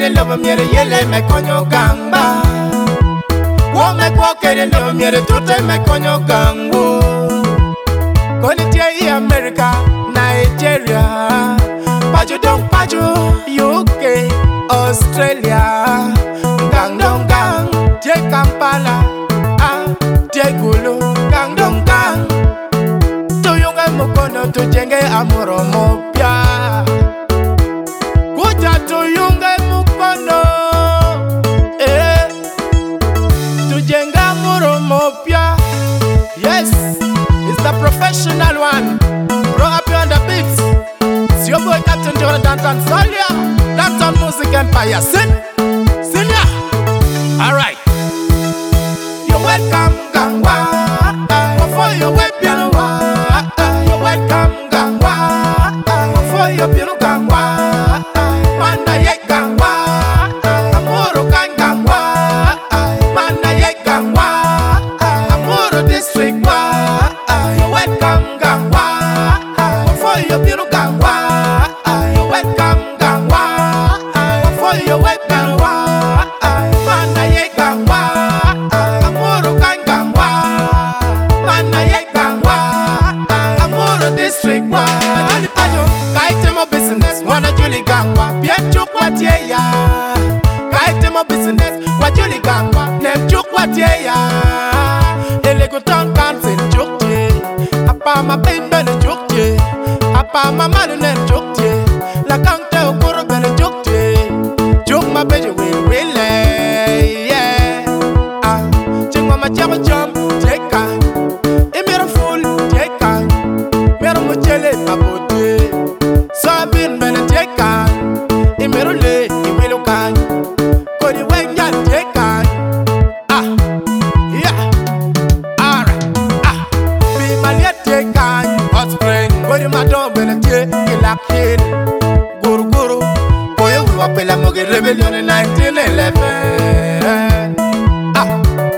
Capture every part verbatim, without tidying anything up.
kere lobo miere yele me konyo gamba. Wo me kwa kere lobo miere tote me konyo gangu. Koni tie i America, Nigeria, Paju dong paju, U K, Australia. Gang dong gang, tie Kampala, ah, tie Gulu. Gang dong gang, tuyunga mukono tujenge amuro mopya. Kuja tuyunga mukono, eh, tujenge amuro mopya. Yes, it's the professional one. Bro up on the beats. It's your boy Captain Jonathan Tanzania. That's on Music Empire. Sin, sin ya. Alright. You're welcome, Gangwa. For your web, you're welcome, Gangwa. For your beautiful Gangwa. Manda ye Gangwa. Amuro kan Gangwa. Manda ye Gangwa. Amuro district wa. You're welcome, Gangwa. For your beautiful Gangwa. You're welcome, Gangwa. For your web, Gangwa. Manda ye Gangwa. Amuro kan Gangwa. Manda ye Gangwa. Amuro district wa. Ajali pajo, kaite mo business. Wana Juli Gangwa. Bien chukwa tie ya. Kaite mo business. Wajuli Gangwa. Nem chukwa tie ya. Ele kuton kansin chukje. Apa ma bimbe ne chukje. Apa ma manu ne chukje. La kante ukuru bene chukje. Chuk ma beje we wile. Yeah. Ah. Chingwa ma chama chum. Teka. Imira full. Teka. Mero muchele papote. Sabin bene teka. Imiro le. Iwilu kan. Kodi wenyan teka. Ah. Yeah. Alright. Ah. Be maliet teka. Hot spring. Kodi madon bene te. Kila kid. Guru guru. Boyo wiwa pela moge rebellion in nineteen eleven. Ah.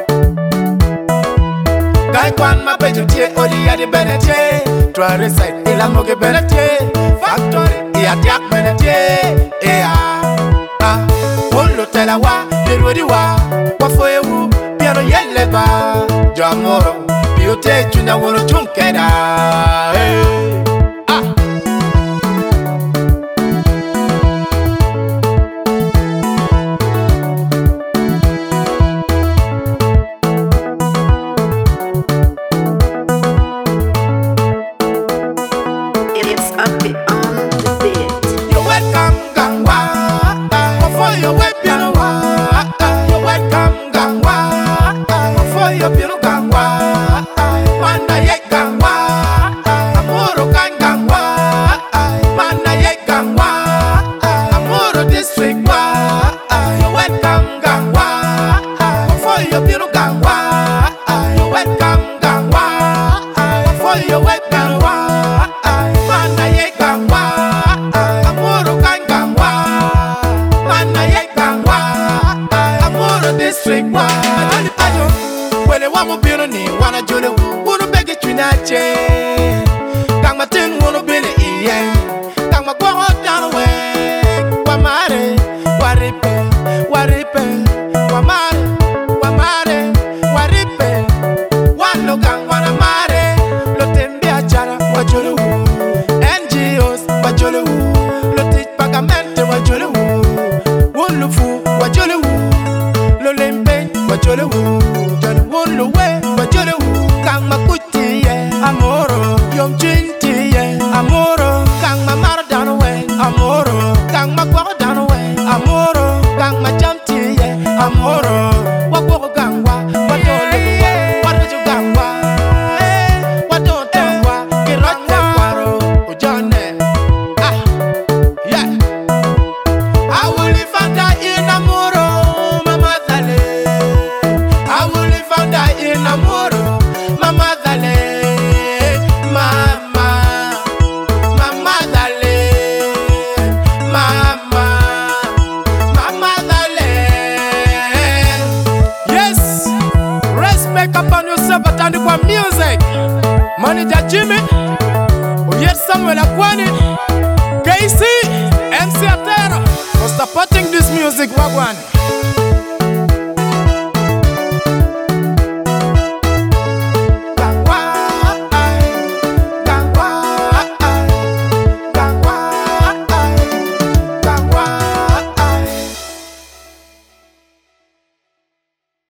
Guy kwan ma bejo tie. Odi ya di bene te. Try recite. Ila moge bene te. Factory. Iya tiak bene te. Ea. Ah. Wolo tela wa. Dirodi wa. Wafo ewu. Piano yele ba. Jamoro. Biote chunya wolo chunkeda. Hey. Ah. It's up it on the beat. You're welcome, Gangwa. For your web, piano wa. You're welcome, Gangwa. For your piano Gangwa. Manda ye Gangwa. Amuro kan Gangwa. Manda ye Gangwa. Amuro district wa. You're welcome, Gangwa. For your piano Gangwa. You're welcome, Gangwa. For your web, piano wa. Manda ye Gangwa. Amuro kan Gangwa. Manda ye Gangwa. Amuro district wa. Ajali pajo. Wele wamu biro ni wana jule wu. Wunu begi chwinache. Kang matin wunu bili iye. Kang makwa hot down we. Wamare. Waripe. Waripe. Wamare. Wamare. Waripe. Wano kang wana mare. Lotembi achara wajule wu. N G Os wajule wu. Lotit pagamente wajule wu. Wulufu wajule wu. Lolembe wajule wu. Jani wulu we wajule wu. Kang makuti ye amoro. Yom chinti ye amoro. Kang mamaro dano we amoro. Kang makwako dano we amoro. Kang majamti ye amoro. Wakwako gangwa wadole wa. Wadojo gangwa wadotongwa. Kirote kwaro ujone. Ah. Yeah. I will live and die in amoro, mama dale. I will live and die in amoro, mama dale. Mama, mama dale. Mama, mama dale. Yes, respect upon yourself and the music. Manager Jimmy, Oyer Samuel Akwani, K C, M C Atera, for supporting this music. music, wagwan.